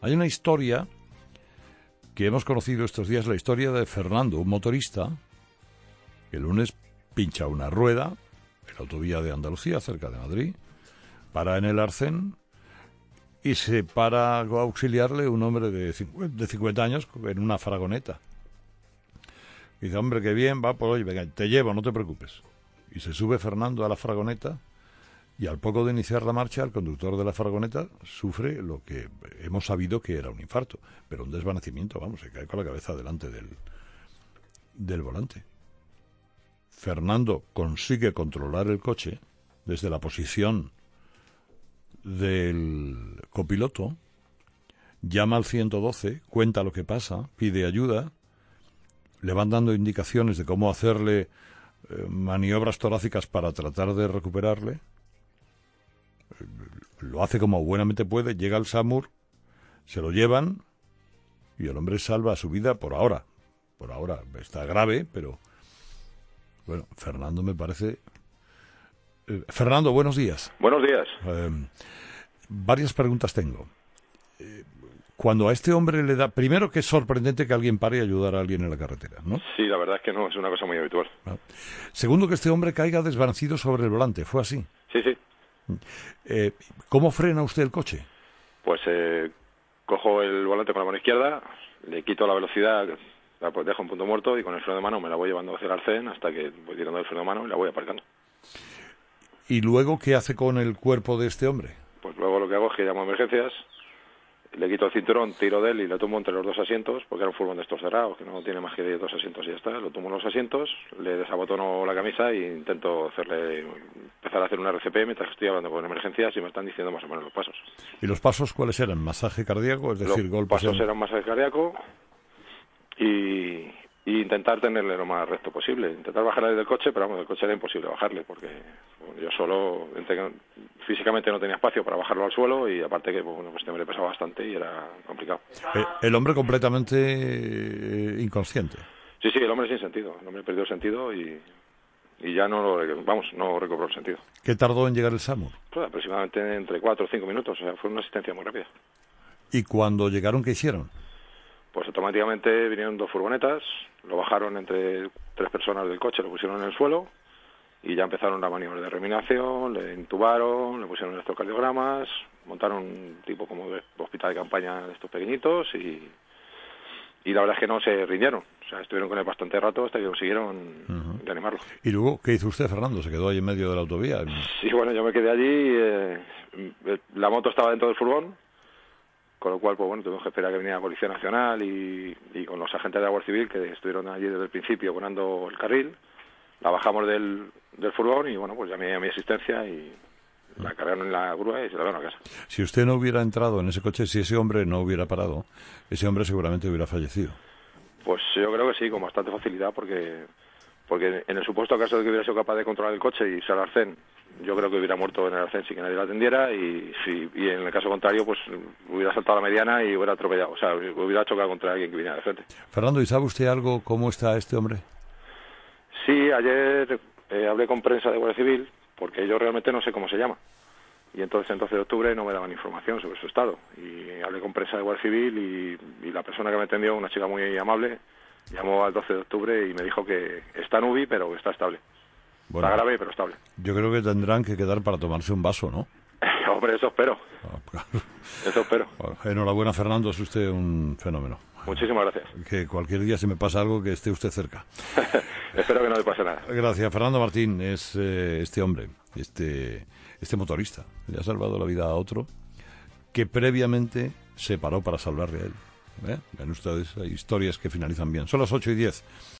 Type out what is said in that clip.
Hay una historia que hemos conocido estos días, la historia de Fernando, un motorista que el lunes pincha una rueda en la autovía de Andalucía, cerca de Madrid, para en el Arcén y se para a auxiliarle un hombre de 50 años en una faragoneta. Y dice, hombre, qué bien, va, pues oye, venga, te llevo, no te preocupes. Y se sube Fernando a la faragoneta y al poco de iniciar la marcha, el conductor de la faragoneta sufre lo que hemos sabido que era un infarto, pero un desvanecimiento, vamos, se cae con la cabeza delante del volante. Fernando consigue controlar el coche desde la posición del copiloto, llama al 112, cuenta lo que pasa, pide ayuda, le van dando indicaciones de cómo hacerle maniobras torácicas para tratar de recuperarle. Lo hace como buenamente puede, llega al SAMUR, se lo llevan y el hombre salva su vida por ahora. Por ahora está grave, pero bueno, Fernando me parece... Fernando, buenos días. Buenos días. Varias preguntas tengo. Cuando a este hombre le da... Primero, que es sorprendente que alguien pare y ayudar a alguien en la carretera, ¿no? Sí, la verdad es que no, es una cosa muy habitual. Ah. Segundo, que este hombre caiga desvanecido sobre el volante. ¿Fue así? Sí, sí. ¿Cómo frena usted el coche? Pues cojo el volante con la mano izquierda, le quito la velocidad, la dejo en punto muerto y con el freno de mano me la voy llevando hacia el arcén hasta que voy tirando el freno de mano y la voy aparcando. ¿Y luego qué hace con el cuerpo de este hombre? Pues luego lo que hago es que llamo a emergencias, le quito el cinturón, tiro de él y lo tumbo entre los dos asientos, porque era un furgón de estos cerrados, que no tiene más que 2 asientos y ya está. Lo tumbo en los asientos, le desabotono la camisa e intento empezar a hacer una RCP mientras estoy hablando con emergencias y me están diciendo más o menos los pasos. ¿Y los pasos cuáles eran? ¿Masaje cardíaco? Es decir, los golpes... pasos eran masaje cardíaco y intentar tenerle lo más recto posible. Intentar bajarle del coche, pero vamos, del coche era imposible bajarle, porque bueno, yo solo, físicamente no tenía espacio para bajarlo al suelo y aparte que bueno, pues me pesaba bastante y era complicado. El hombre completamente inconsciente. Sí, el hombre sin sentido. El hombre perdió el sentido y ya no recobró el sentido. ¿Qué tardó en llegar el SAMUR? Pues aproximadamente entre 4 o 5 minutos, o sea, fue una asistencia muy rápida. ¿Y cuando llegaron, qué hicieron? Pues automáticamente vinieron 2 furgonetas, lo bajaron entre 3 personas del coche, lo pusieron en el suelo y ya empezaron la maniobra de reanimación, le intubaron, le pusieron electrocardiogramas, montaron un tipo como de hospital de campaña de estos pequeñitos y la verdad es que no se rindieron. O sea, estuvieron con él bastante rato hasta que consiguieron reanimarlo. ¿Y luego qué hizo usted, Fernando? ¿Se quedó ahí en medio de la autovía? Sí, bueno, yo me quedé allí, la moto estaba dentro del furgón, con lo cual, pues bueno, tuvimos que esperar a que viniera la Policía Nacional y con los agentes de la Guardia Civil que estuvieron allí desde el principio poniendo el carril. La bajamos del furgón y bueno, pues llamé a mi asistencia y la cargaron en la grúa y se la llevaron a casa. Si usted no hubiera entrado en ese coche, si ese hombre no hubiera parado, ese hombre seguramente hubiera fallecido. Pues yo creo que sí, con bastante facilidad, porque en el supuesto caso de que hubiera sido capaz de controlar el coche y irse al arcén, yo creo que hubiera muerto en el arcén sin que nadie lo atendiera y en el caso contrario, pues hubiera saltado a la mediana y hubiera atropellado, o sea, hubiera chocado contra alguien que viniera de frente. Fernando, ¿y sabe usted algo cómo está este hombre? Sí, ayer hablé con prensa de Guardia Civil, porque yo realmente no sé cómo se llama. Y entonces el 12 de octubre no me daban información sobre su estado. Y hablé con prensa de Guardia Civil y la persona que me atendió, una chica muy amable, llamó al 12 de octubre y me dijo que está en UBI, pero que está estable. Bueno, está grave, pero estable. Yo creo que tendrán que quedar para tomarse un vaso, ¿no? Hombre, eso espero. Claro. Eso espero. Bueno, enhorabuena, Fernando, es usted un fenómeno. Muchísimas gracias. Que cualquier día, si me pasa algo, que esté usted cerca. Espero que no le pase nada. Gracias. Fernando Martín es este hombre, este motorista. Le ha salvado la vida a otro que previamente se paró para salvarle a él. Ven ustedes, hay historias que finalizan bien. Son las 8:10.